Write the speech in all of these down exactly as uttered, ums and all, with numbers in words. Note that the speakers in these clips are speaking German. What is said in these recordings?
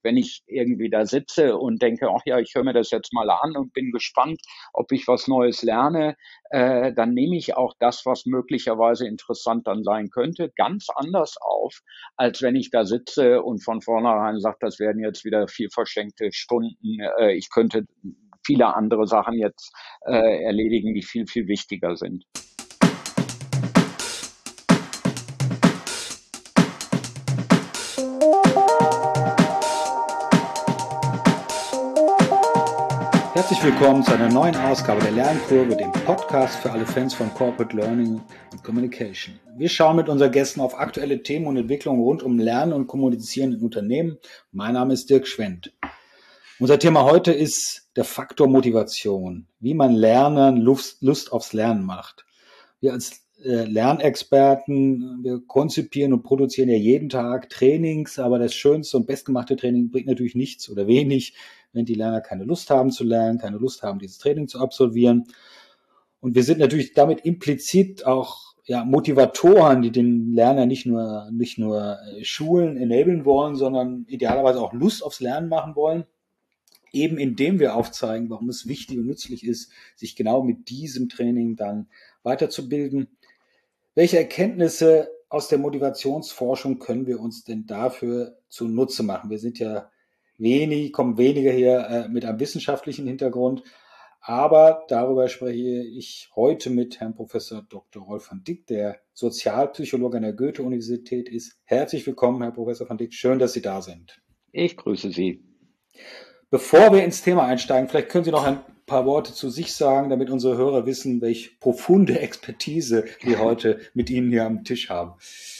wenn ich irgendwie da sitze und denke, ach ja, ich höre mir das jetzt mal an und bin gespannt, ob ich was Neues lerne, äh, dann nehme ich auch das, was möglicherweise interessant dann sein könnte, ganz anders auf, als wenn ich da sitze und von vornherein sage, das werden jetzt wieder vier verschenkte Stunden. Äh, ich könnte viele andere Sachen jetzt äh, erledigen, die viel, viel wichtiger sind. Herzlich willkommen zu einer neuen Ausgabe der Lernkurve, dem Podcast für alle Fans von Corporate Learning und Communication. Wir schauen mit unseren Gästen auf aktuelle Themen und Entwicklungen rund um Lernen und Kommunizieren in Unternehmen. Mein Name ist Dirk Schwendt. Unser Thema heute ist der Faktor Motivation, wie man Lernen, Lust, Lust aufs Lernen macht. Wir als äh, Lernexperten, wir konzipieren und produzieren ja jeden Tag Trainings, aber das schönste und bestgemachte Training bringt natürlich nichts oder wenig, wenn die Lerner keine Lust haben zu lernen, keine Lust haben, dieses Training zu absolvieren. Und wir sind natürlich damit implizit auch ja, Motivatoren, die den Lerner nicht nur, nicht nur schulen, enablen wollen, sondern idealerweise auch Lust aufs Lernen machen wollen. Eben indem wir aufzeigen, warum es wichtig und nützlich ist, sich genau mit diesem Training dann weiterzubilden. Welche Erkenntnisse aus der Motivationsforschung können wir uns denn dafür zunutze machen? Wir sind ja wenig, kommen weniger hier äh, mit einem wissenschaftlichen Hintergrund, aber darüber spreche ich heute mit Herrn Professor Doktor Rolf van Dijk, der Sozialpsychologe an der Goethe-Universität ist. Herzlich willkommen, Herr Professor van Dijk. Schön, dass Sie da sind. Ich grüße Sie. Bevor wir ins Thema einsteigen, vielleicht können Sie noch ein paar Worte zu sich sagen, damit unsere Hörer wissen, welche profunde Expertise wir heute mit Ihnen hier am Tisch haben.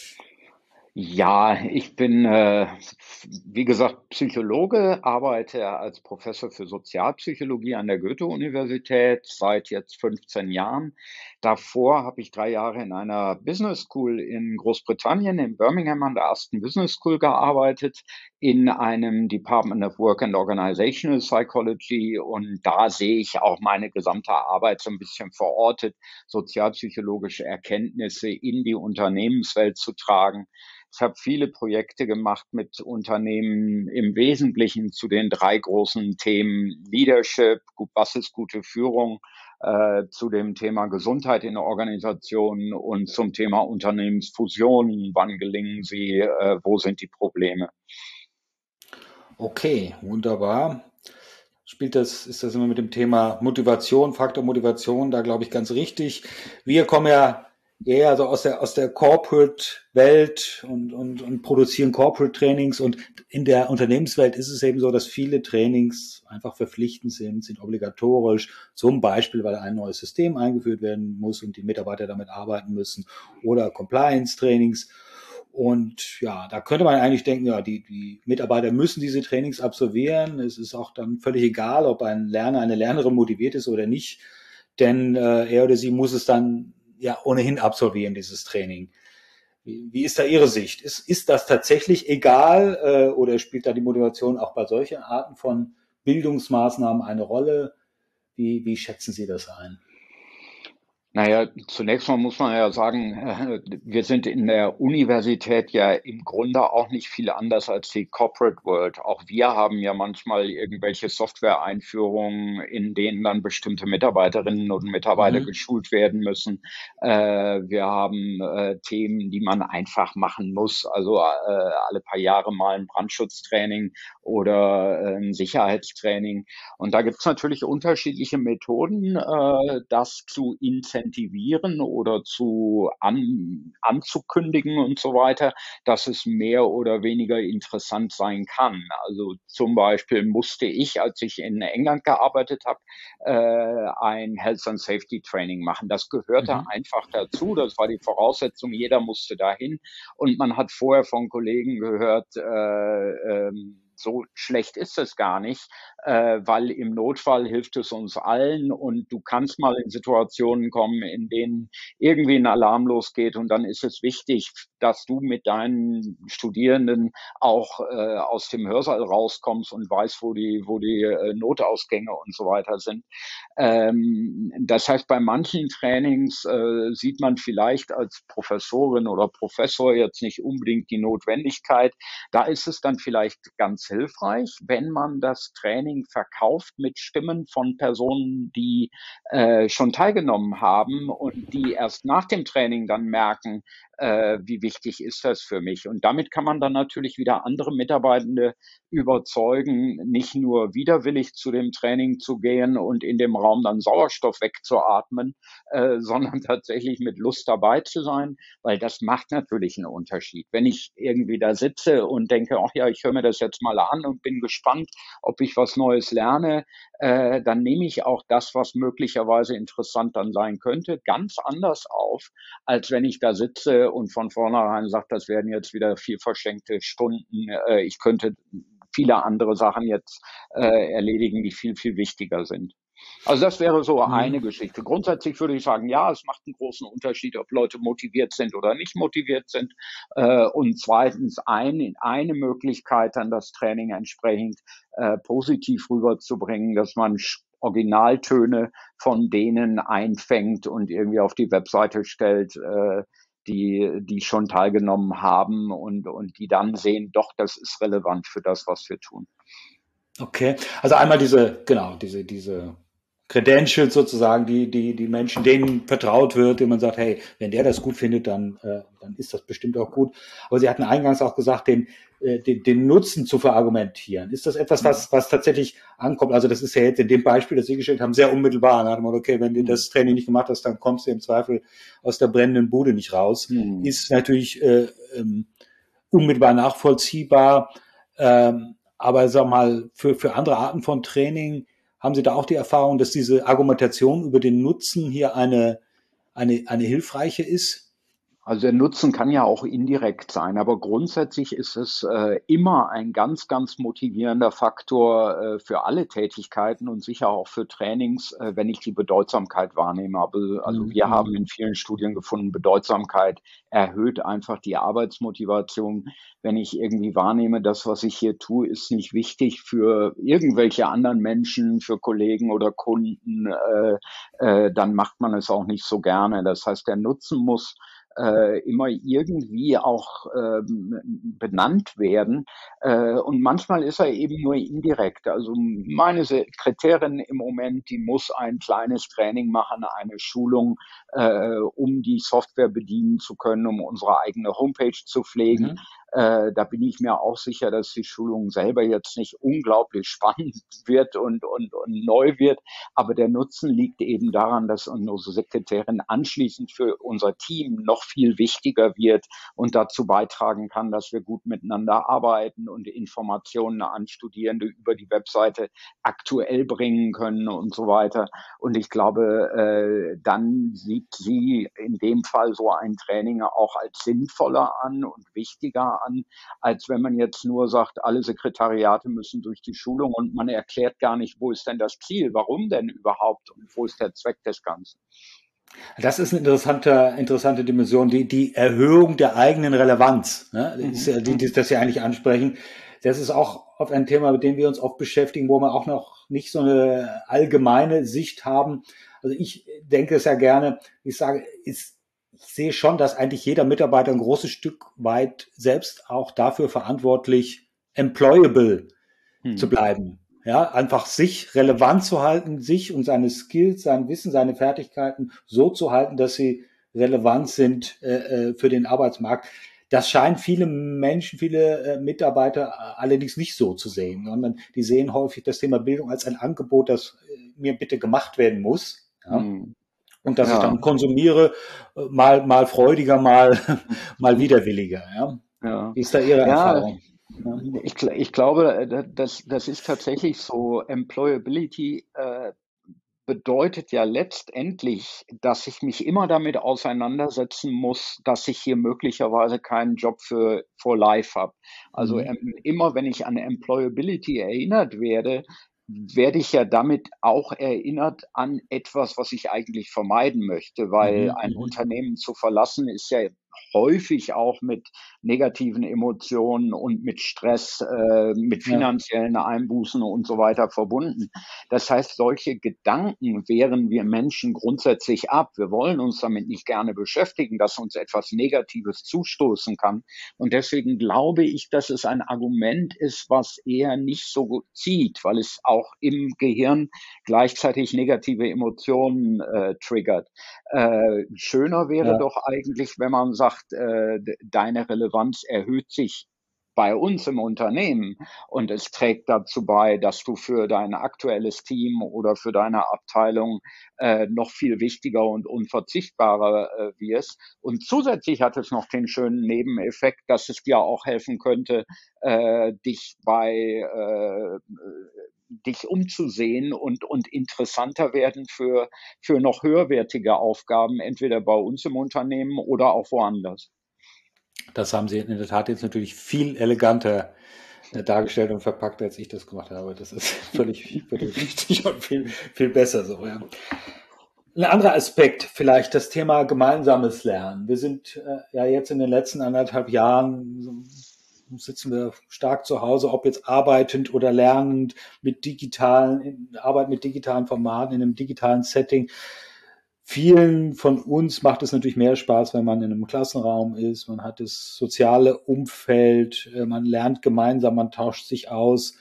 Ja, ich bin, äh, wie gesagt, Psychologe, arbeite als Professor für Sozialpsychologie an der Goethe-Universität seit jetzt fünfzehn Jahren. Davor habe ich drei Jahre in einer Business School in Großbritannien, in Birmingham an der Aston Business School gearbeitet, in einem Department of Work and Organizational Psychology. Und da sehe ich auch meine gesamte Arbeit so ein bisschen verortet, sozialpsychologische Erkenntnisse in die Unternehmenswelt zu tragen. Ich habe viele Projekte gemacht mit Unternehmen, im Wesentlichen zu den drei großen Themen Leadership, was ist gute Führung, äh, zu dem Thema Gesundheit in Organisationen und zum Thema Unternehmensfusionen. Wann gelingen sie? Äh, wo sind die Probleme? Okay, wunderbar. Spielt das, ist das immer mit dem Thema Motivation, Faktor Motivation, da glaube ich ganz richtig. Wir kommen ja eher also aus der, aus der Corporate-Welt und, und, und produzieren Corporate-Trainings, und in der Unternehmenswelt ist es eben so, dass viele Trainings einfach verpflichtend sind, sind obligatorisch, zum Beispiel, weil ein neues System eingeführt werden muss und die Mitarbeiter damit arbeiten müssen, oder Compliance-Trainings. Und ja, da könnte man eigentlich denken, ja, die, die Mitarbeiter müssen diese Trainings absolvieren. Es ist auch dann völlig egal, ob ein Lerner, eine Lernerin motiviert ist oder nicht, denn äh, er oder sie muss es dann ja ohnehin absolvieren, dieses Training. Wie, wie ist da Ihre Sicht? Ist, ist das tatsächlich egal äh, oder spielt da die Motivation auch bei solchen Arten von Bildungsmaßnahmen eine Rolle? Wie, wie schätzen Sie das ein? Naja, zunächst mal muss man ja sagen, äh, wir sind in der Universität ja im Grunde auch nicht viel anders als die Corporate World. Auch wir haben ja manchmal irgendwelche Software-Einführungen, in denen dann bestimmte Mitarbeiterinnen und Mitarbeiter Mhm. geschult werden müssen. Äh, wir haben äh, Themen, die man einfach machen muss. Also äh, alle paar Jahre mal ein Brandschutztraining oder äh, ein Sicherheitstraining. Und da gibt es natürlich unterschiedliche Methoden, äh, das zu incentivieren oder zu an, anzukündigen und so weiter, dass es mehr oder weniger interessant sein kann. Also zum Beispiel musste ich, als ich in England gearbeitet habe, äh, ein Health and Safety Training machen. Das gehörte Mhm. einfach dazu. Das war die Voraussetzung. Jeder musste dahin. Und man hat vorher von Kollegen gehört, äh, ähm, so schlecht ist es gar nicht, äh, weil im Notfall hilft es uns allen, und du kannst mal in Situationen kommen, in denen irgendwie ein Alarm losgeht, und dann ist es wichtig, dass du mit deinen Studierenden auch äh, aus dem Hörsaal rauskommst und weißt, wo die, wo die äh, Notausgänge und so weiter sind. Ähm, das heißt, bei manchen Trainings äh, sieht man vielleicht als Professorin oder Professor jetzt nicht unbedingt die Notwendigkeit. Da ist es dann vielleicht ganz hilfreich, wenn man das Training verkauft mit Stimmen von Personen, die äh, schon teilgenommen haben und die erst nach dem Training dann merken, äh, wie wichtig ist das für mich. Und damit kann man dann natürlich wieder andere Mitarbeitende überzeugen, nicht nur widerwillig zu dem Training zu gehen und in dem Raum dann Sauerstoff wegzuatmen, äh, sondern tatsächlich mit Lust dabei zu sein, weil das macht natürlich einen Unterschied. Wenn ich irgendwie da sitze und denke, ach ja, ich höre mir das jetzt mal an und bin gespannt, ob ich was Neues lerne, äh, dann nehme ich auch das, was möglicherweise interessant dann sein könnte, ganz anders auf, als wenn ich da sitze und von vornherein sage, das werden jetzt wieder vier verschenkte Stunden. Äh, ich könnte viele andere Sachen jetzt äh, erledigen, die viel, viel wichtiger sind. Also das wäre so eine Mhm. Geschichte. Grundsätzlich würde ich sagen, ja, es macht einen großen Unterschied, ob Leute motiviert sind oder nicht motiviert sind. Äh, und zweitens, ein, eine Möglichkeit, dann das Training entsprechend äh, positiv rüberzubringen, dass man Originaltöne von denen einfängt und irgendwie auf die Webseite stellt, äh, die, die schon teilgenommen haben und, und die dann sehen, doch, das ist relevant für das, was wir tun. Okay, also einmal diese, genau, diese, diese Credentials sozusagen, die, die, die Menschen, denen vertraut wird, denen man sagt, hey, wenn der das gut findet, dann, äh, dann ist das bestimmt auch gut. Aber Sie hatten eingangs auch gesagt, den, äh, den, den Nutzen zu verargumentieren. Ist das etwas, was, was tatsächlich ankommt? Also das ist ja jetzt in dem Beispiel, das Sie gestellt haben, sehr unmittelbar. Da hat man, okay, wenn du das Training nicht gemacht hast, dann kommst du im Zweifel aus der brennenden Bude nicht raus. Hm. Ist natürlich äh, ähm, unmittelbar nachvollziehbar. Ähm, aber sag mal, für, für andere Arten von Training haben Sie da auch die Erfahrung, dass diese Argumentation über den Nutzen hier eine, eine, eine hilfreiche ist? Also der Nutzen kann ja auch indirekt sein, aber grundsätzlich ist es äh, immer ein ganz, ganz motivierender Faktor äh, für alle Tätigkeiten und sicher auch für Trainings, äh, wenn ich die Bedeutsamkeit wahrnehme. Aber, also wir haben in vielen Studien gefunden, Bedeutsamkeit erhöht einfach die Arbeitsmotivation. Wenn ich irgendwie wahrnehme, das, was ich hier tue, ist nicht wichtig für irgendwelche anderen Menschen, für Kollegen oder Kunden, äh, äh, dann macht man es auch nicht so gerne. Das heißt, der Nutzen muss äh, immer irgendwie auch ähm, benannt werden. Äh, und manchmal ist er eben nur indirekt. Also meine Sekretärin im Moment, die muss ein kleines Training machen, eine Schulung, äh, um die Software bedienen zu können, um unsere eigene Homepage zu pflegen. Mhm. Äh, da bin ich mir auch sicher, dass die Schulung selber jetzt nicht unglaublich spannend wird und, und, und neu wird. Aber der Nutzen liegt eben daran, dass unsere Sekretärin anschließend für unser Team noch viel wichtiger wird und dazu beitragen kann, dass wir gut miteinander arbeiten und Informationen an Studierende über die Webseite aktuell bringen können und so weiter. Und ich glaube, äh, dann sieht sie in dem Fall so ein Training auch als sinnvoller an und wichtiger an, als wenn man jetzt nur sagt, alle Sekretariate müssen durch die Schulung und man erklärt gar nicht, wo ist denn das Ziel, warum denn überhaupt und wo ist der Zweck des Ganzen. Das ist eine interessante, interessante Dimension, die, die Erhöhung der eigenen Relevanz, ne? Das ist ja, die, die, das Sie eigentlich ansprechen. Das ist auch oft ein Thema, mit dem wir uns oft beschäftigen, wo wir auch noch nicht so eine allgemeine Sicht haben. Also ich denke es ja gerne, ich sage, ist, ich sehe schon, dass eigentlich jeder Mitarbeiter ein großes Stück weit selbst auch dafür verantwortlich, employable Hm. zu bleiben. Ja, einfach sich relevant zu halten, sich und seine Skills, sein Wissen, seine Fertigkeiten so zu halten, dass sie relevant sind äh, für den Arbeitsmarkt. Das scheinen viele Menschen, viele äh, Mitarbeiter allerdings nicht so zu sehen, sondern die sehen häufig das Thema Bildung als ein Angebot, das äh, mir bitte gemacht werden muss. Ja? Hm. Und dass Ja. ich dann konsumiere, mal, mal freudiger, mal, mal widerwilliger. Ja? Ja. Wie ist da Ihre Ja, Erfahrung? Ja. ich, ich glaube, das, das ist tatsächlich so. Employability äh, bedeutet ja letztendlich, dass ich mich immer damit auseinandersetzen muss, dass ich hier möglicherweise keinen Job für for life habe. Also Mhm. ähm, immer wenn ich an Employability erinnert werde, werde ich ja damit auch erinnert an etwas, was ich eigentlich vermeiden möchte, weil Mhm. ein Mhm. Unternehmen zu verlassen ist ja häufig auch mit negativen Emotionen und mit Stress, äh, mit Ja, finanziellen Einbußen und so weiter verbunden. Das heißt, solche Gedanken wehren wir Menschen grundsätzlich ab. Wir wollen uns damit nicht gerne beschäftigen, dass uns etwas Negatives zustoßen kann. Und deswegen glaube ich, dass es ein Argument ist, was eher nicht so gut zieht, weil es auch im Gehirn gleichzeitig negative Emotionen äh, triggert. Äh, schöner wäre ja. doch eigentlich, wenn man sagt, äh, deine Relevanz erhöht sich bei uns im Unternehmen und es trägt dazu bei, dass du für dein aktuelles Team oder für deine Abteilung äh, noch viel wichtiger und unverzichtbarer äh, wirst. Und zusätzlich hat es noch den schönen Nebeneffekt, dass es dir auch helfen könnte, äh, dich bei äh, dich umzusehen und, und interessanter werden für, für noch höherwertige Aufgaben, entweder bei uns im Unternehmen oder auch woanders. Das haben Sie in der Tat jetzt natürlich viel eleganter äh, dargestellt und verpackt, als ich das gemacht habe. Das ist völlig, völlig richtig und viel, viel besser so, ja. Ein anderer Aspekt, vielleicht das Thema gemeinsames Lernen. Wir sind äh, ja jetzt in den letzten anderthalb Jahren so, sitzen wir stark zu Hause, ob jetzt arbeitend oder lernend mit digitalen, Arbeit mit digitalen Formaten in einem digitalen Setting. Vielen von uns macht es natürlich mehr Spaß, wenn man in einem Klassenraum ist. Man hat das soziale Umfeld, äh, man lernt gemeinsam, man tauscht sich aus.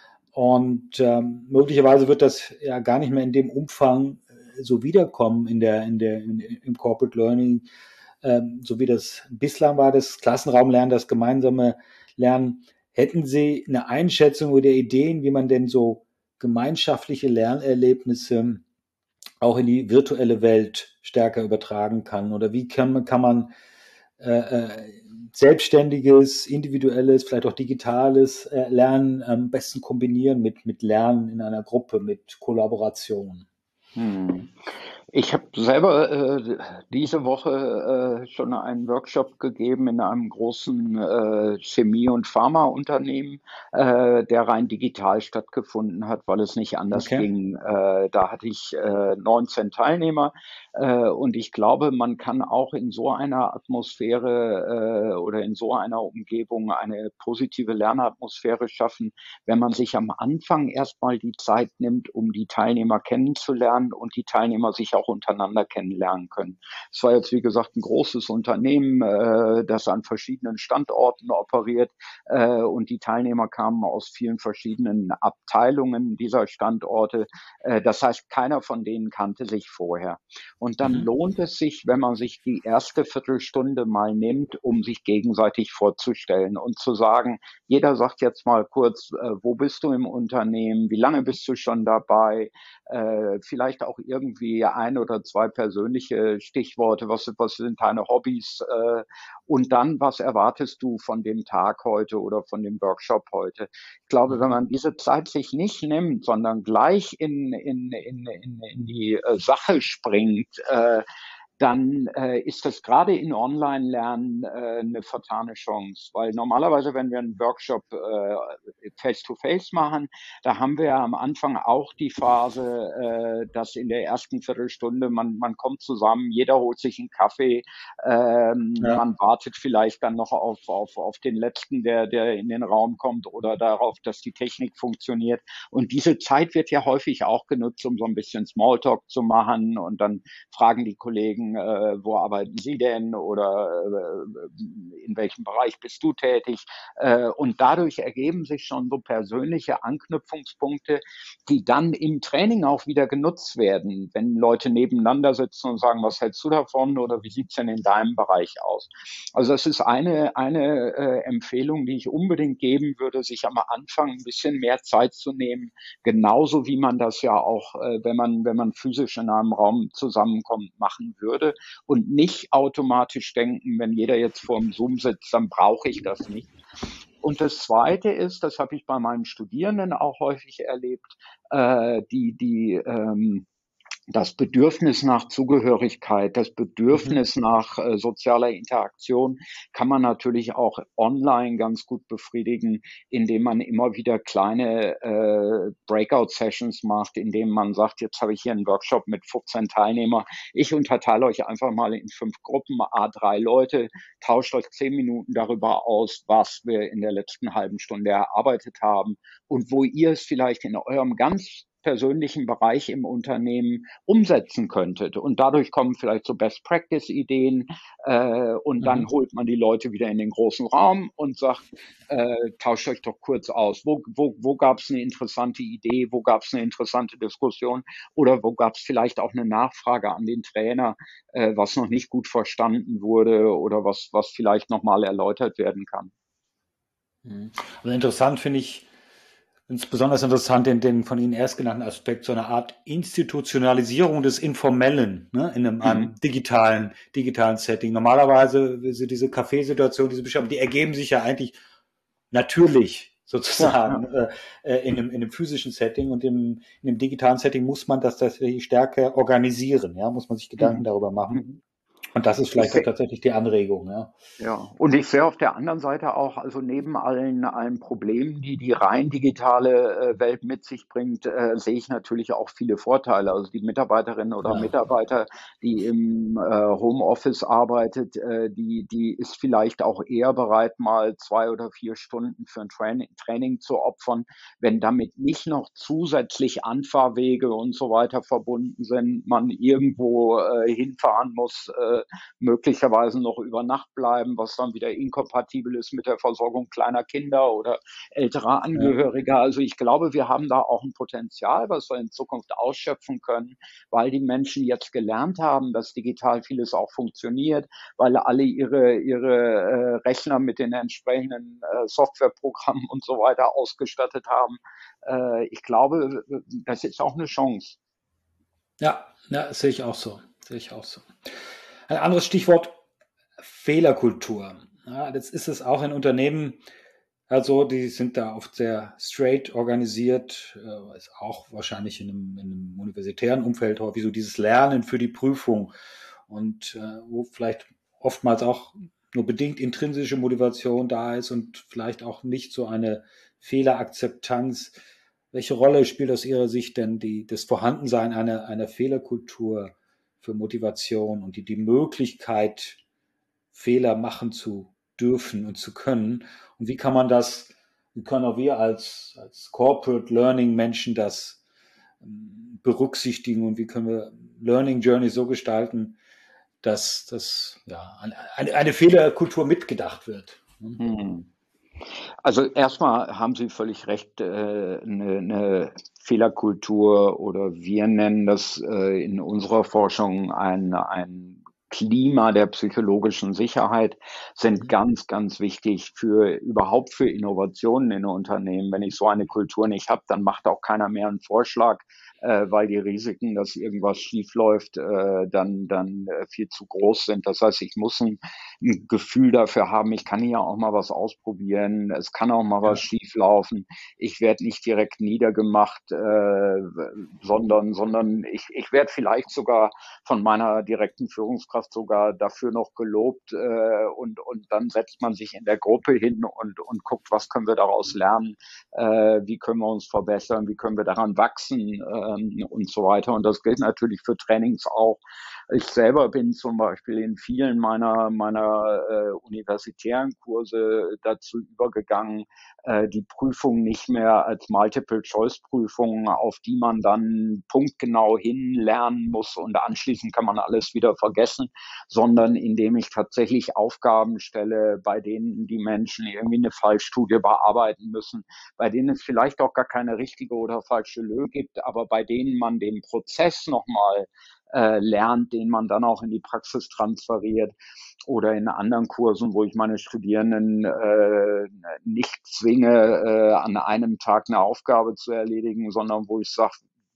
Und ähm, möglicherweise wird das ja gar nicht mehr in dem Umfang äh, so wiederkommen in der, in der, in, im Corporate Learning, ähm, so wie das bislang war, das Klassenraumlernen, das gemeinsame Lernen. Hätten Sie eine Einschätzung oder Ideen, wie man denn so gemeinschaftliche Lernerlebnisse auch in die virtuelle Welt stärker übertragen kann? Oder wie kann, kann man äh, äh, selbstständiges, individuelles, vielleicht auch digitales äh, Lernen am besten kombinieren mit, mit Lernen in einer Gruppe, mit Kollaboration? Hm. Ich habe selber äh, diese Woche äh, schon einen Workshop gegeben in einem großen äh, Chemie- und Pharmaunternehmen, äh, der rein digital stattgefunden hat, weil es nicht anders Okay. ging. Äh, da hatte ich äh, neunzehn Teilnehmer äh, und ich glaube, man kann auch in so einer Atmosphäre äh, oder in so einer Umgebung eine positive Lernatmosphäre schaffen, wenn man sich am Anfang erstmal die Zeit nimmt, um die Teilnehmer kennenzulernen und die Teilnehmer sich auch untereinander kennenlernen können. Es war jetzt, wie gesagt, ein großes Unternehmen, äh, das an verschiedenen Standorten operiert äh, und die Teilnehmer kamen aus vielen verschiedenen Abteilungen dieser Standorte. Äh, das heißt, keiner von denen kannte sich vorher. Und dann Mhm. lohnt es sich, wenn man sich die erste Viertelstunde mal nimmt, um sich gegenseitig vorzustellen und zu sagen, jeder sagt jetzt mal kurz, äh, wo bist du im Unternehmen, wie lange bist du schon dabei, äh, vielleicht auch irgendwie ein oder zwei persönliche Stichworte, was, was sind deine Hobbys äh, und dann, was erwartest du von dem Tag heute oder von dem Workshop heute. Ich glaube, wenn Mhm. man diese Zeit sich nicht nimmt, sondern gleich in, in, in, in, in die äh, Sache springt, äh, dann äh, ist das gerade in Online-Lernen äh, eine vertane Chance. Weil normalerweise, wenn wir einen Workshop äh, face-to-face machen, da haben wir ja am Anfang auch die Phase, äh, dass in der ersten Viertelstunde man, man kommt zusammen, jeder holt sich einen Kaffee, ähm, Ja. man wartet vielleicht dann noch auf, auf, auf den Letzten, der, der in den Raum kommt oder darauf, dass die Technik funktioniert. Und diese Zeit wird ja häufig auch genutzt, um so ein bisschen Smalltalk zu machen und dann fragen die Kollegen, äh, wo arbeiten Sie denn oder äh, in welchem Bereich bist du tätig? Äh, und dadurch ergeben sich schon so persönliche Anknüpfungspunkte, die dann im Training auch wieder genutzt werden, wenn Leute nebeneinander sitzen und sagen, was hältst du davon oder wie sieht's denn in deinem Bereich aus? Also das ist eine, eine äh, Empfehlung, die ich unbedingt geben würde, sich am Anfang ein bisschen mehr Zeit zu nehmen, genauso wie man das ja auch, äh, wenn man, wenn man physisch in einem Raum zusammenkommt, machen würde und nicht automatisch denken, wenn jeder jetzt vor dem Zoom sitzt, dann brauche ich das nicht. Und das Zweite ist, das habe ich bei meinen Studierenden auch häufig erlebt, äh, die, die ähm, Das Bedürfnis nach Zugehörigkeit, das Mhm. Bedürfnis nach äh, sozialer Interaktion kann man natürlich auch online ganz gut befriedigen, indem man immer wieder kleine äh, Breakout-Sessions macht, indem man sagt, jetzt habe ich hier einen Workshop mit fünfzehn Teilnehmer. Ich unterteile euch einfach mal in fünf Gruppen, a drei Leute, tauscht euch zehn Minuten darüber aus, was wir in der letzten halben Stunde erarbeitet haben und wo ihr es vielleicht in eurem ganz persönlichen Bereich im Unternehmen umsetzen könntet. Und dadurch kommen vielleicht so Best-Practice-Ideen äh, und dann Mhm. holt man die Leute wieder in den großen Raum und sagt, äh, tauscht euch doch kurz aus. Wo, wo, wo gab es eine interessante Idee? Wo gab es eine interessante Diskussion? Oder wo gab es vielleicht auch eine Nachfrage an den Trainer, äh, was noch nicht gut verstanden wurde oder was, was vielleicht nochmal erläutert werden kann? Mhm. Also interessant finde ich, finde es besonders interessant, den, den von Ihnen erst genannten Aspekt, so eine Art Institutionalisierung des Informellen, ne, in einem, einem Mhm. digitalen, digitalen Setting. Normalerweise diese, diese Kaffeesituation, diese Beschreibung, die ergeben sich ja eigentlich natürlich Ja, sozusagen ja. äh, äh, in, einem, in einem physischen Setting, und im, in einem digitalen Setting muss man das tatsächlich stärker organisieren, ja, muss man sich Gedanken Mhm. darüber machen. Mhm. Und das ist Ich vielleicht auch sehe tatsächlich die Anregung, ja. Ja, und ich sehe auf der anderen Seite auch, also neben allen allen Problemen, die die rein digitale, äh, Welt mit sich bringt, äh, sehe ich natürlich auch viele Vorteile. Also die Mitarbeiterin oder Ja, Mitarbeiter, die im, äh, Homeoffice arbeitet, äh, die die ist vielleicht auch eher bereit, mal zwei oder vier Stunden für ein Training Training zu opfern, wenn damit nicht noch zusätzlich Anfahrwege und so weiter verbunden sind, man irgendwo, äh, hinfahren muss, äh, möglicherweise noch über Nacht bleiben, was dann wieder inkompatibel ist mit der Versorgung kleiner Kinder oder älterer ja. Angehöriger. Also ich glaube, wir haben da auch ein Potenzial, was wir in Zukunft ausschöpfen können, weil die Menschen jetzt gelernt haben, dass digital vieles auch funktioniert, weil alle ihre, ihre äh, Rechner mit den entsprechenden äh, Softwareprogrammen und so weiter ausgestattet haben. Äh, ich glaube, das ist auch eine Chance. Ja, ja, das sehe ich auch so. Sehe ich auch so. Ein anderes Stichwort: Fehlerkultur. Ja, jetzt ist es auch in Unternehmen, also die sind da oft sehr straight organisiert, äh, ist auch wahrscheinlich in einem, in einem universitären Umfeld häufig so dieses Lernen für die Prüfung, und äh, wo vielleicht oftmals auch nur bedingt intrinsische Motivation da ist und vielleicht auch nicht so eine Fehlerakzeptanz. Welche Rolle spielt aus Ihrer Sicht denn die, das Vorhandensein einer, einer Fehlerkultur für Motivation und die, die Möglichkeit, Fehler machen zu dürfen und zu können? Und wie kann man das, wie können auch wir als, als Corporate Learning Menschen das ähm, berücksichtigen, und wie können wir Learning Journey so gestalten, dass, dass ja, eine, eine Fehlerkultur mitgedacht wird? Hm. Also erstmal haben Sie völlig recht, äh, 'ne 'ne Fehlerkultur oder wir nennen das, äh, in unserer Forschung ein ein Klima der psychologischen Sicherheit, sind Mhm. ganz, ganz wichtig für überhaupt für Innovationen in Unternehmen. Wenn ich so eine Kultur nicht habe, dann macht auch keiner mehr einen Vorschlag, äh, weil die Risiken, dass irgendwas schiefläuft, äh, dann dann, äh, viel zu groß sind. Das heißt, ich muss ein 'n Gefühl dafür haben, ich kann hier auch mal was ausprobieren, es kann auch mal was Ja, schieflaufen. Ich werde nicht direkt niedergemacht, äh, sondern sondern ich ich werde vielleicht sogar von meiner direkten Führungskraft sogar dafür noch gelobt, äh, und und dann setzt man sich in der Gruppe hin und und guckt, was können wir daraus lernen, äh, wie können wir uns verbessern, wie können wir daran wachsen, ähm, und so weiter. Und das gilt natürlich für Trainings auch. Ich selber bin zum Beispiel in vielen meiner meiner äh, universitären Kurse dazu übergegangen, äh, die Prüfung nicht mehr als Multiple-Choice-Prüfung, auf die man dann punktgenau hinlernen muss und anschließend kann man alles wieder vergessen, sondern indem ich tatsächlich Aufgaben stelle, bei denen die Menschen irgendwie eine Fallstudie bearbeiten müssen, bei denen es vielleicht auch gar keine richtige oder falsche Lösung gibt, aber bei denen man den Prozess nochmal äh, lernt, den man dann auch in die Praxis transferiert oder in anderen Kursen, wo ich meine Studierenden äh, nicht zwinge, äh, an einem Tag eine Aufgabe zu erledigen, sondern wo ich sage,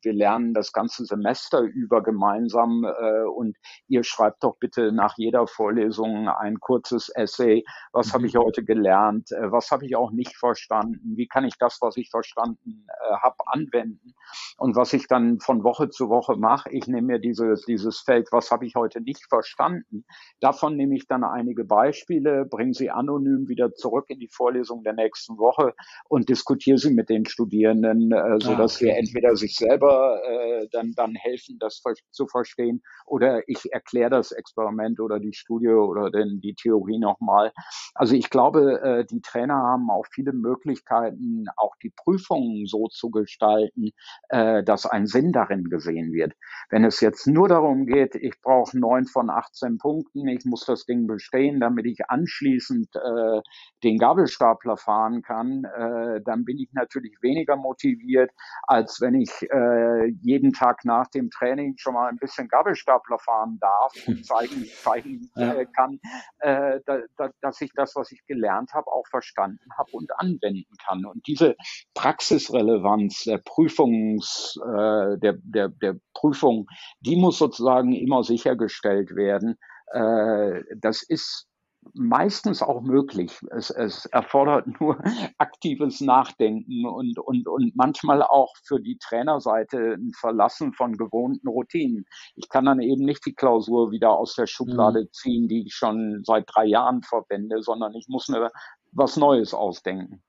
wir lernen das ganze Semester über gemeinsam äh, und ihr schreibt doch bitte nach jeder Vorlesung ein kurzes Essay. Was habe ich Mhm. heute gelernt? Äh, was habe ich auch nicht verstanden? Wie kann ich das, was ich verstanden äh, habe, anwenden? Und was ich dann von Woche zu Woche mache, ich nehme mir dieses, dieses Feld, was habe ich heute nicht verstanden? Davon nehme ich dann einige Beispiele, bringe sie anonym wieder zurück in die Vorlesung der nächsten Woche und diskutiere sie mit den Studierenden, äh, so Ah, dass wir okay. entweder sich selber äh, dann, dann helfen, das zu verstehen, oder ich erkläre das Experiment oder die Studie oder den, die Theorie nochmal. Also ich glaube, äh, die Trainer haben auch viele Möglichkeiten, auch die Prüfungen so zu gestalten, äh, dass ein Sinn darin gesehen wird. Wenn es jetzt nur darum geht, ich brauche neun von achtzehn Punkten, ich muss das Ding bestehen, damit ich anschließend äh, den Gabelstapler fahren kann, äh, dann bin ich natürlich weniger motiviert, als wenn ich äh, jeden Tag nach dem Training schon mal ein bisschen Gabelstapler fahren darf und zeigen, zeigen Ja. äh, kann, äh, da, da, dass ich das, was ich gelernt habe, auch verstanden habe und anwenden kann. Und diese Praxisrelevanz der Prüfungs, äh, der, der, der Prüfung, die muss sozusagen immer sichergestellt werden. Äh, das ist meistens auch möglich. Es, es erfordert nur aktives Nachdenken und, und, und manchmal auch für die Trainerseite ein Verlassen von gewohnten Routinen. Ich kann dann eben nicht die Klausur wieder aus der Mhm. Schublade ziehen, die ich schon seit drei Jahren verwende, sondern ich muss mir was Neues ausdenken.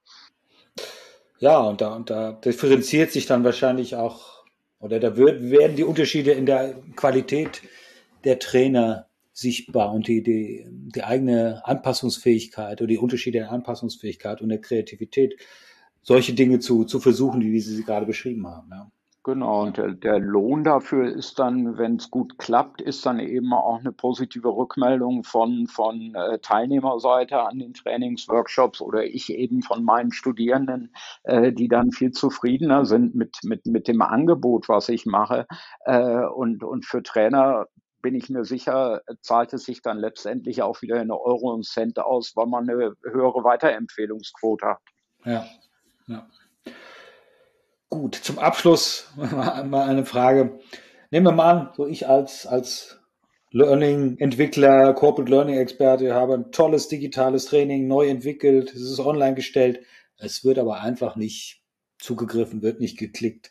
Ja, und da, und da differenziert sich dann wahrscheinlich auch, oder da wird, werden die Unterschiede in der Qualität der Trainer sichtbar und die, die, die eigene Anpassungsfähigkeit oder die Unterschiede der Anpassungsfähigkeit und der Kreativität, solche Dinge zu, zu versuchen, wie Sie sie gerade beschrieben haben. Ja. Genau, und Ja. der, der Lohn dafür ist dann, wenn es gut klappt, ist dann eben auch eine positive Rückmeldung von, von äh, Teilnehmerseite an den Trainingsworkshops oder ich eben von meinen Studierenden, äh, die dann viel zufriedener sind mit, mit, mit dem Angebot, was ich mache. Äh, und, und für Trainer bin ich mir sicher, zahlt es sich dann letztendlich auch wieder in Euro und Cent aus, weil man eine höhere Weiterempfehlungsquote hat. Ja. Ja. Gut, zum Abschluss mal eine Frage. Nehmen wir mal an, so ich als, als Learning-Entwickler, Corporate Learning-Experte habe ein tolles digitales Training neu entwickelt, es ist online gestellt, es wird aber einfach nicht zugegriffen, wird nicht geklickt.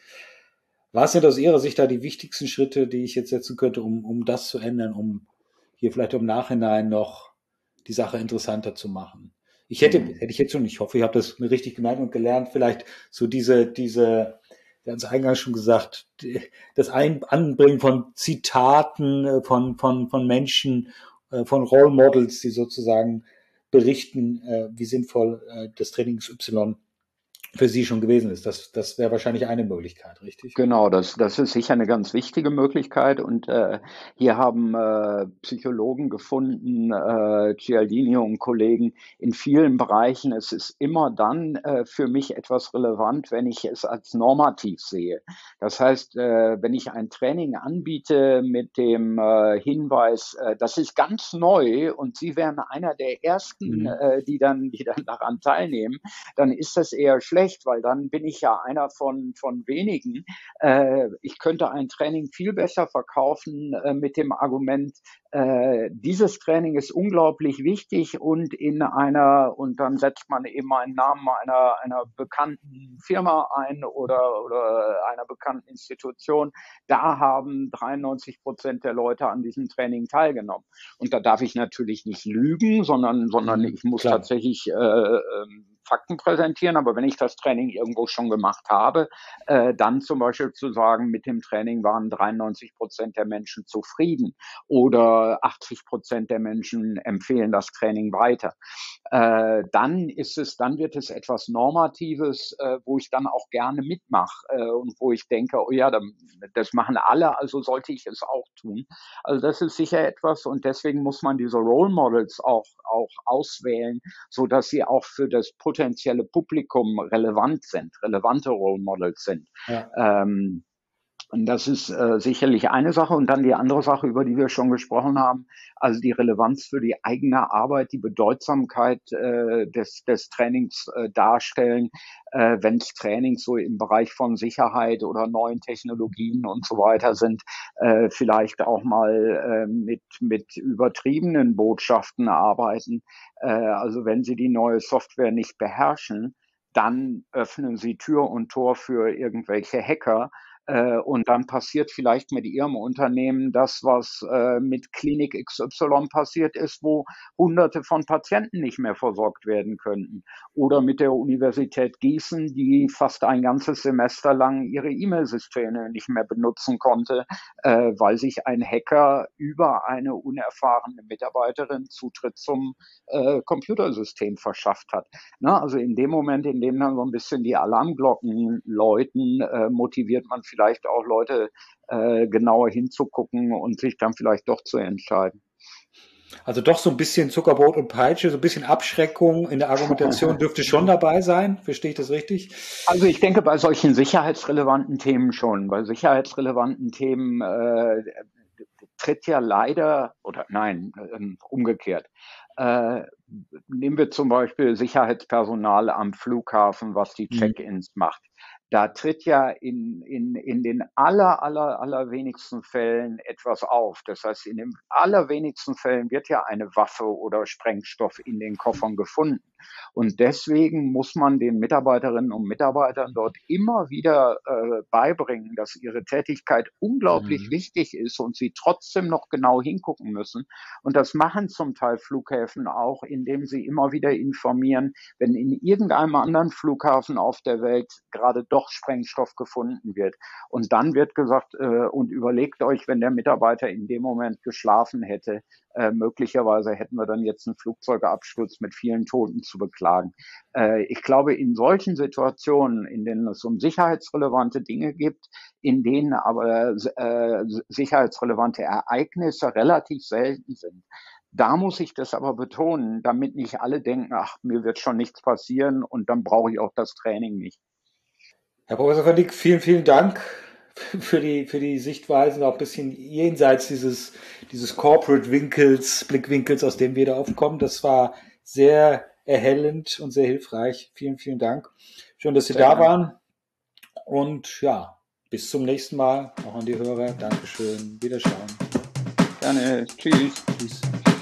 Was sind aus Ihrer Sicht da die wichtigsten Schritte, die ich jetzt setzen könnte, um, um das zu ändern, um hier vielleicht im Nachhinein noch die Sache interessanter zu machen? Ich hätte, Mhm. hätte ich jetzt schon, ich hoffe, ich habe das mir richtig gemerkt und gelernt, vielleicht so diese, diese, wir haben es eingangs schon gesagt, das Ein Anbringen von Zitaten äh, von, von, von Menschen, äh, von Role Models, die sozusagen berichten, äh, wie sinnvoll äh, das Training X Y für Sie schon gewesen ist. Das, das wäre wahrscheinlich eine Möglichkeit, richtig? Genau, das, das ist sicher eine ganz wichtige Möglichkeit. Und äh, hier haben äh, Psychologen gefunden, äh, Cialdini und Kollegen, in vielen Bereichen, es ist immer dann äh, für mich etwas relevant, wenn ich es als normativ sehe. Das heißt, äh, wenn ich ein Training anbiete mit dem äh, Hinweis, äh, das ist ganz neu und Sie wären einer der Ersten, Mhm. äh, die dann, die dann daran teilnehmen, dann ist das eher schlecht, weil dann bin ich ja einer von, von wenigen. Äh, ich könnte ein Training viel besser verkaufen äh, mit dem Argument, äh, dieses Training ist unglaublich wichtig und in einer, und dann setzt man eben einen Namen einer, einer bekannten Firma ein oder, oder einer bekannten Institution. Da haben dreiundneunzig Prozent der Leute an diesem Training teilgenommen. Und da darf ich natürlich nicht lügen, sondern, sondern Mhm. ich muss Klar. tatsächlich äh, ähm, Fakten präsentieren. Aber wenn ich das Training irgendwo schon gemacht habe, äh, dann zum Beispiel zu sagen, mit dem Training waren dreiundneunzig Prozent der Menschen zufrieden oder achtzig Prozent der Menschen empfehlen das Training weiter. Äh, dann ist es, dann wird es etwas Normatives, äh, wo ich dann auch gerne mitmache äh, und wo ich denke, oh ja, das machen alle, also sollte ich es auch tun. Also das ist sicher etwas und deswegen muss man diese Role Models auch, auch auswählen, so dass sie auch für das potenzielle Publikum relevant sind, relevante Role Models sind. Ja. Ähm, Und das ist äh, sicherlich eine Sache. Und dann die andere Sache, über die wir schon gesprochen haben, also die Relevanz für die eigene Arbeit, die Bedeutsamkeit äh, des, des Trainings äh, darstellen, äh, wenn es Trainings so im Bereich von Sicherheit oder neuen Technologien und so weiter sind, äh, vielleicht auch mal äh, mit, mit übertriebenen Botschaften arbeiten. Äh, also wenn Sie die neue Software nicht beherrschen, dann öffnen Sie Tür und Tor für irgendwelche Hacker. Äh, und dann passiert vielleicht mit Ihrem Unternehmen das, was äh, mit Klinik X Y passiert ist, wo Hunderte von Patienten nicht mehr versorgt werden könnten. Oder mit der Universität Gießen, die fast ein ganzes Semester lang ihre E-Mail-Systeme nicht mehr benutzen konnte, äh, weil sich ein Hacker über eine unerfahrene Mitarbeiterin Zutritt zum äh, Computersystem verschafft hat. Na, also in dem Moment, in dem dann so ein bisschen die Alarmglocken läuten, äh, motiviert man vielleicht auch Leute, äh, genauer hinzugucken und sich dann vielleicht doch zu entscheiden. Also doch so ein bisschen Zuckerbrot und Peitsche, so ein bisschen Abschreckung in der Argumentation dürfte schon dabei sein. Verstehe ich das richtig? Also ich denke bei solchen sicherheitsrelevanten Themen schon. Bei sicherheitsrelevanten Themen äh, tritt ja leider, oder nein, äh, umgekehrt. Äh, nehmen wir zum Beispiel Sicherheitspersonal am Flughafen, was die Mhm. Check-ins macht. Da tritt ja in, in, in den aller, aller, allerwenigsten Fällen etwas auf. Das heißt, in den allerwenigsten Fällen wird ja eine Waffe oder Sprengstoff in den Koffern gefunden. Und deswegen muss man den Mitarbeiterinnen und Mitarbeitern dort immer wieder äh, beibringen, dass ihre Tätigkeit unglaublich Mhm. wichtig ist und sie trotzdem noch genau hingucken müssen. Und das machen zum Teil Flughäfen auch, indem sie immer wieder informieren, wenn in irgendeinem anderen Flughafen auf der Welt gerade doch Sprengstoff gefunden wird. Und dann wird gesagt, äh, und überlegt euch, wenn der Mitarbeiter in dem Moment geschlafen hätte, äh, möglicherweise hätten wir dann jetzt einen Flugzeugabsturz mit vielen Toten zu beklagen. Äh, ich glaube, in solchen Situationen, in denen es um sicherheitsrelevante Dinge gibt, in denen aber äh, sicherheitsrelevante Ereignisse relativ selten sind, da muss ich das aber betonen, damit nicht alle denken, ach, mir wird schon nichts passieren und dann brauche ich auch das Training nicht. Herr Professor van Dijk, vielen, vielen Dank für die, für die Sichtweisen, auch ein bisschen jenseits dieses, dieses Corporate-Winkels, Blickwinkels, aus dem wir da oft kommen. Das war sehr erhellend und sehr hilfreich. Vielen, vielen Dank. Schön, dass Sie Sehr da gern. waren. Und ja, bis zum nächsten Mal. Auch an die Hörer. Dankeschön. Wiederschauen. Gerne. Tschüss. Tschüss.